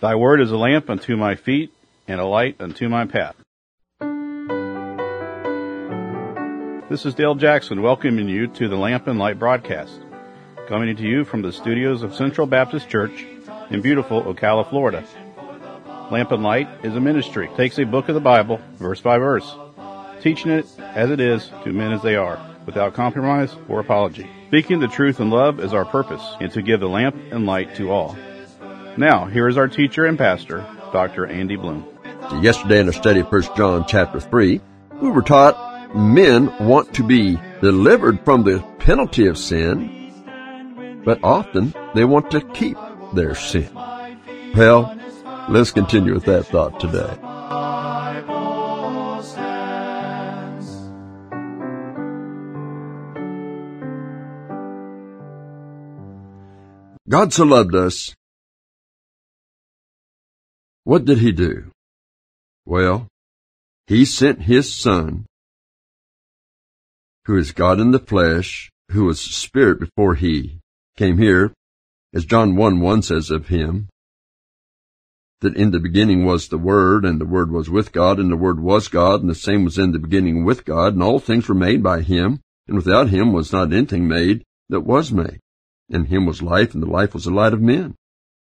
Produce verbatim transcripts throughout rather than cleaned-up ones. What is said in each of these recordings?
Thy word is a lamp unto my feet and a light unto my path. This is Dale Jackson welcoming you to the Lamp and Light broadcast, coming to you from the studios of Central Baptist Church in beautiful Ocala, Florida. Lamp and Light is a ministry. It takes a book of the Bible, verse by verse, teaching it as it is to men as they are, without compromise or apology. Speaking the truth in love is our purpose, and to give the lamp and light to all. Now, here is our teacher and pastor, Doctor Andy Bloom. Yesterday in our study of First John chapter three, we were taught men want to be delivered from the penalty of sin, but often they want to keep their sin. Well, let's continue with that thought today. God so loved us. What did He do? Well, He sent His Son, who is God in the flesh, who was Spirit before He came here, as John one one says of Him, that in the beginning was the Word, and the Word was with God, and the Word was God, and the same was in the beginning with God, and all things were made by Him, and without Him was not anything made that was made. In Him was life, and the life was the light of men.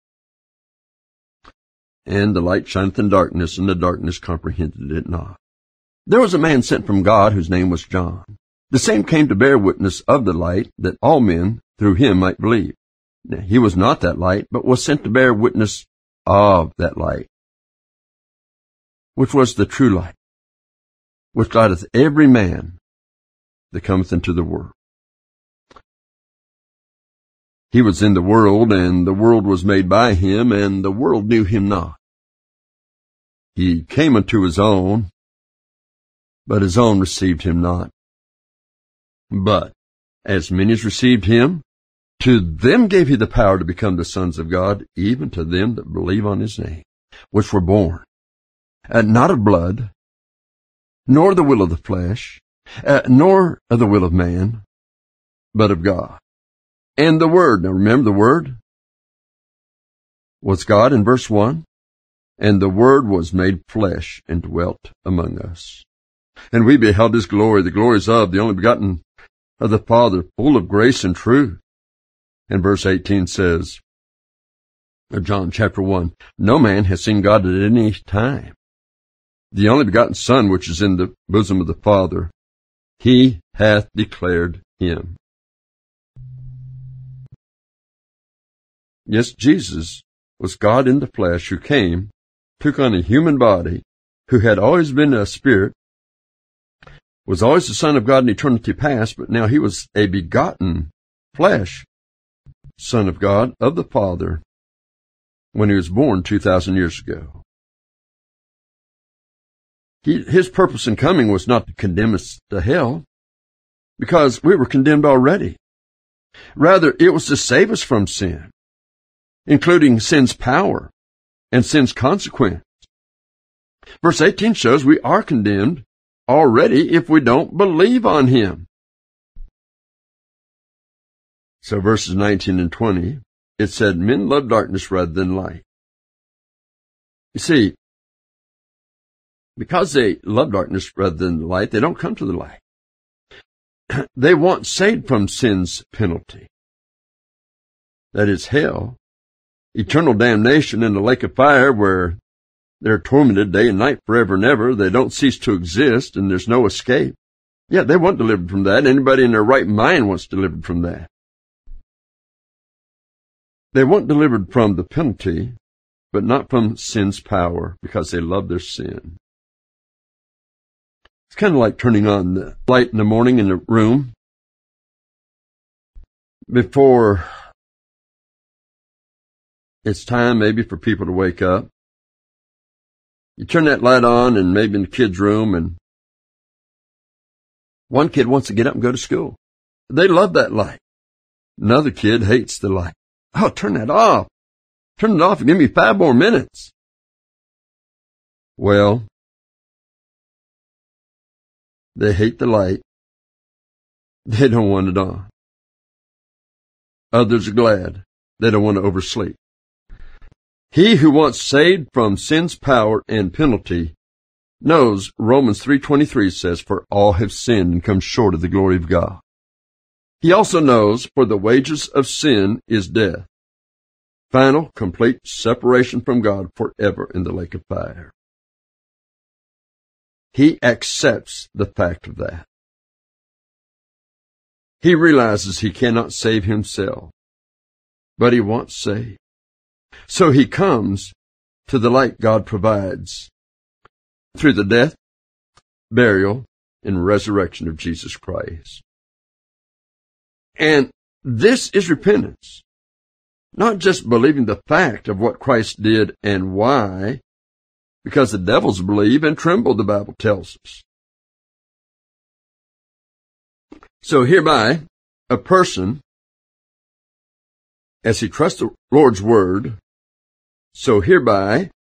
And the light shineth in darkness, and the darkness comprehended it not. There was a man sent from God whose name was John. The same came to bear witness of the light, that all men through him might believe. Now, he was not that light, but was sent to bear witness of that light, which was the true light, which lighteth every man that cometh into the world. He was in the world, and the world was made by Him, and the world knew Him not. He came unto His own, but His own received Him not. But as many as received Him, to them gave He the power to become the sons of God, even to them that believe on His name, which were born, uh, not of blood, nor the will of the flesh, uh, nor of the will of man, but of God. And the Word, now remember the Word was God in verse one, and the Word was made flesh and dwelt among us. And we beheld His glory, the glories of the only begotten of the Father, full of grace and truth. And verse eighteen says, of John chapter one, no man has seen God at any time. The only begotten Son, which is in the bosom of the Father, He hath declared Him. Yes, Jesus was God in the flesh who came, took on a human body, who had always been a spirit, was always the Son of God in eternity past, but now He was a begotten flesh Son of God, of the Father, when He was born two thousand years ago. He, His purpose in coming was not to condemn us to hell, because we were condemned already. Rather, it was to save us from sin, including sin's power and sin's consequence. Verse eighteen shows we are condemned already if we don't believe on Him. So verses nineteen and twenty, it said, men love darkness rather than light. You see, because they love darkness rather than the light, they don't come to the light. They want saved from sin's penalty. That is hell. Eternal damnation in the lake of fire where they're tormented day and night forever and ever. They don't cease to exist and there's no escape. Yeah, they want delivered from that. Anybody in their right mind wants delivered from that. They want delivered from the penalty, but not from sin's power because they love their sin. It's kind of like turning on the light in the morning in the room before it's time maybe for people to wake up. You turn that light on and maybe in the kid's room, and one kid wants to get up and go to school. They love that light. Another kid hates the light. Oh, turn that off. Turn it off and give me five more minutes. Well, they hate the light. They don't want it on. Others are glad. They don't want to oversleep. He who once saved from sin's power and penalty knows Romans three twenty-three says, "For all have sinned and come short of the glory of God." He also knows, for the wages of sin is death. Final, complete separation from God forever in the lake of fire. He accepts the fact of that. He realizes he cannot save himself, but he wants saved. So he comes to the light God provides through the death, burial, and resurrection of Jesus Christ. And this is repentance. Not just believing the fact of what Christ did and why, because the devils believe and tremble, the Bible tells us. So hereby, a person, as he trusts the Lord's word, so hereby,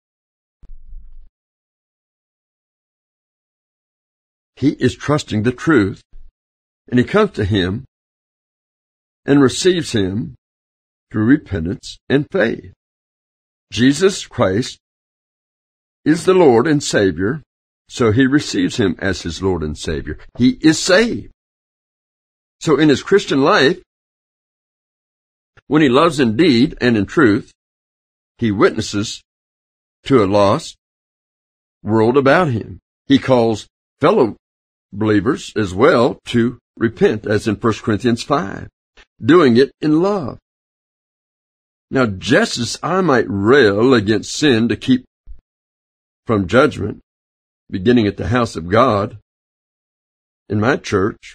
he is trusting the truth, and he comes to him and receives him through repentance and faith. Jesus Christ is the Lord and Savior, so he receives him as his Lord and Savior. He is saved. So in his Christian life, when he loves in deed and in truth, he witnesses to a lost world about him. He calls fellow believers as well to repent, as in First Corinthians five, doing it in love. Now, just as I might rail against sin to keep from judgment, beginning at the house of God, in my church,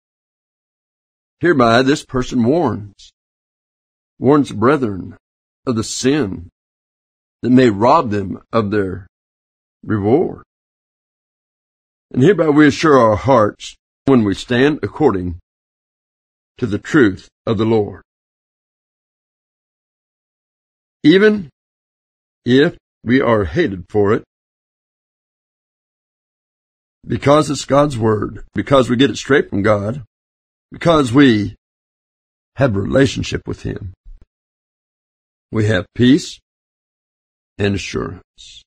hereby this person warns, warns brethren of the sin that may rob them of their reward. And hereby we assure our hearts when we stand according to the truth of the Lord. Even if we are hated for it, because it's God's word, because we get it straight from God, because we have a relationship with him, we have peace and assurance.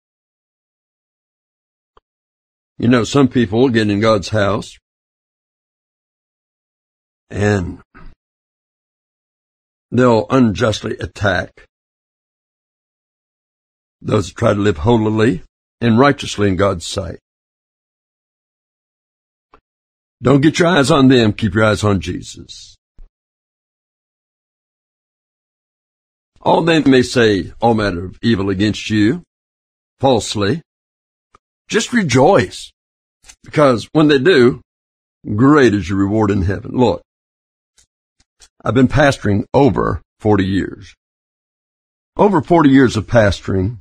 You know, some people get in God's house and they'll unjustly attack those that try to live holily and righteously in God's sight. Don't get your eyes on them, keep your eyes on Jesus. All they may say, all manner of evil against you, falsely, just rejoice, because when they do, great is your reward in heaven. Look, I've been pastoring over forty years. Over forty years of pastoring,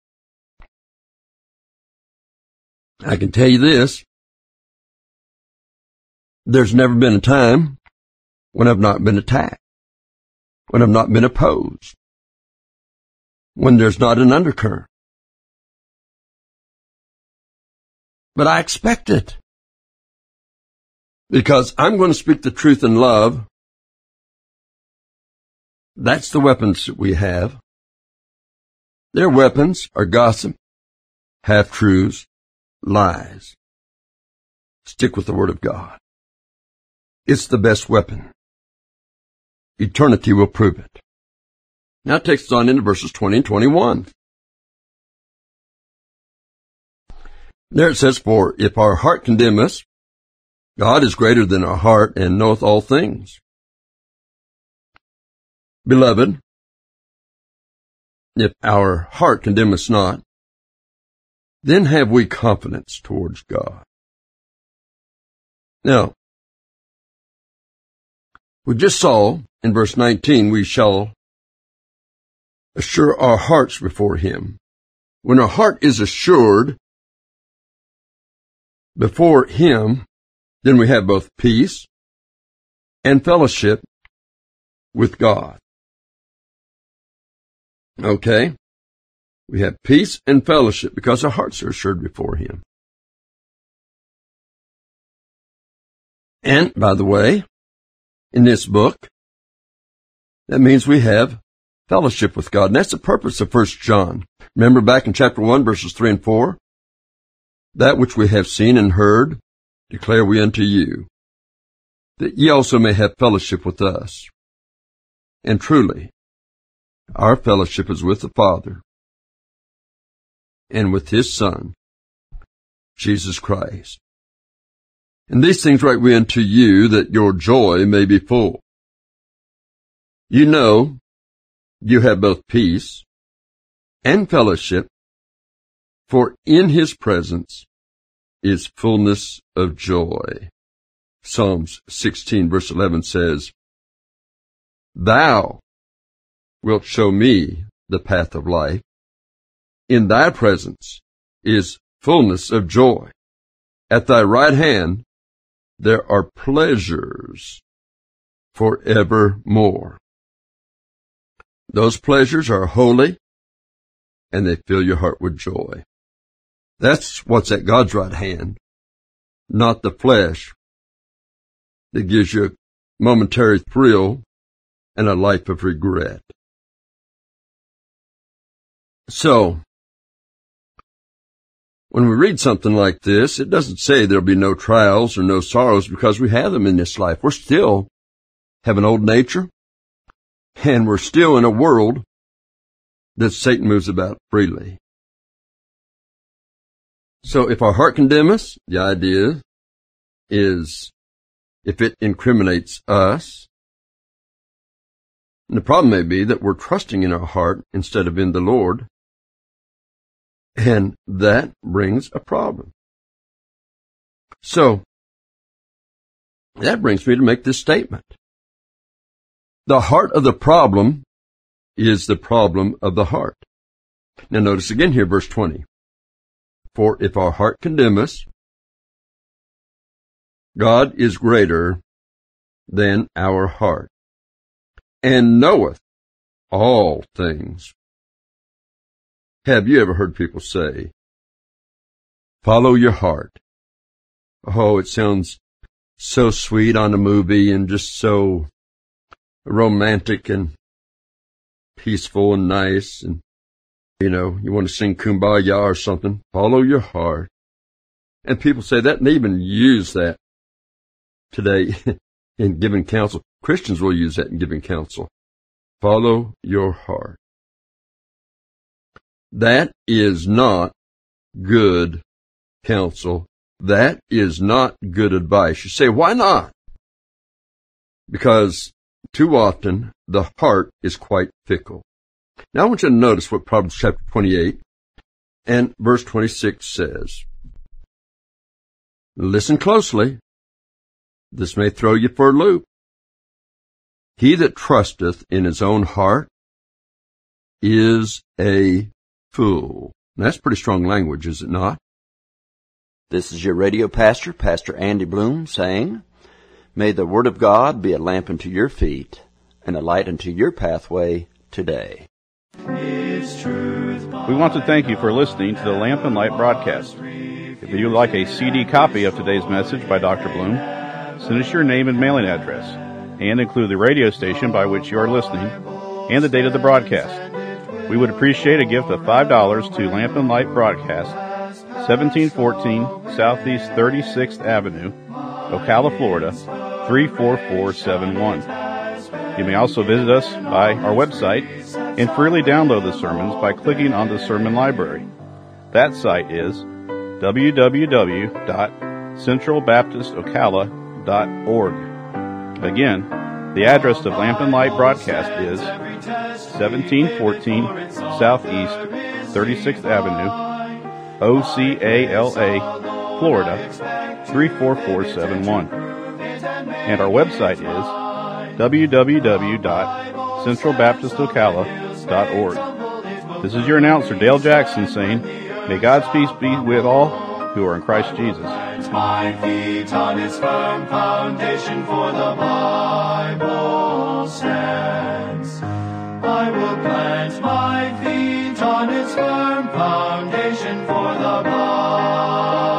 I can tell you this, there's never been a time when I've not been attacked, when I've not been opposed, when there's not an undercurrent. But I expect it, because I'm going to speak the truth in love. That's the weapons that we have. Their weapons are gossip, half-truths, lies. Stick with the Word of God. It's the best weapon. Eternity will prove it. Now it takes us on into verses twenty and twenty-one. There it says, "For if our heart condemn us, God is greater than our heart and knoweth all things. Beloved, if our heart condemn us not, then have we confidence towards God." Now, we just saw in verse nineteen, we shall assure our hearts before him. When our heart is assured before him, then we have both peace and fellowship with God. Okay? We have peace and fellowship because our hearts are assured before him. And, by the way, in this book, that means we have fellowship with God. And that's the purpose of First John. Remember back in chapter one, verses three and four? That which we have seen and heard, declare we unto you, that ye also may have fellowship with us. And truly, our fellowship is with the Father and with His Son, Jesus Christ. And these things write we unto you, that your joy may be full. You know, you have both peace and fellowship, for in His presence is fullness of joy. Psalms sixteen verse eleven says, Thou wilt show me the path of life. In thy presence is fullness of joy. At thy right hand there are pleasures forevermore. Those pleasures are holy, and they fill your heart with joy. That's what's at God's right hand, not the flesh that gives you a momentary thrill and a life of regret. So, when we read something like this, it doesn't say there'll be no trials or no sorrows, because we have them in this life. We're still have an old nature, and we're still in a world that Satan moves about freely. So if our heart condemns us, the idea is if it incriminates us, and the problem may be that we're trusting in our heart instead of in the Lord, and that brings a problem. So, that brings me to make this statement. The heart of the problem is the problem of the heart. Now notice again here, verse twenty. For if our heart condemn us, God is greater than our heart, and knoweth all things. Have you ever heard people say, follow your heart? Oh, it sounds so sweet on a movie and just so romantic and peaceful and nice, and you know, you want to sing Kumbaya or something. Follow your heart. And people say that, and they even use that today in giving counsel. Christians will use that in giving counsel. Follow your heart. That is not good counsel. That is not good advice. You say, why not? Because too often the heart is quite fickle. Now I want you to notice what Proverbs chapter twenty-eight and verse twenty-six says. Listen closely. This may throw you for a loop. He that trusteth in his own heart is a fool. Now, that's pretty strong language, is it not? This is your radio pastor, Pastor Andy Bloom, saying, may the Word of God be a lamp unto your feet and a light unto your pathway today. We want to thank you for listening to the Lamp and Light broadcast. If you'd like a C D copy of today's message by Doctor Bloom, send us your name and mailing address, and include the radio station by which you are listening and the date of the broadcast. We would appreciate a gift of five dollars to Lamp and Light Broadcast, seventeen fourteen Southeast thirty-sixth Avenue, Ocala, Florida, three four four seven one. You may also visit us by our website and freely download the sermons by clicking on the sermon library. That site is w w w dot central baptist ocala dot org. Again, the address of Lamp and Light Broadcast is seventeen fourteen Southeast thirty-sixth Avenue, O C A L A, Florida, three four four seven one. And our website is w w w dot central baptist ocala dot org. This is your announcer, Dale Jackson, saying, may God's peace be with all who are in Christ Jesus. My feet on His firm foundation, for the Bible stands. I will plant my feet on His firm foundation, for the Bible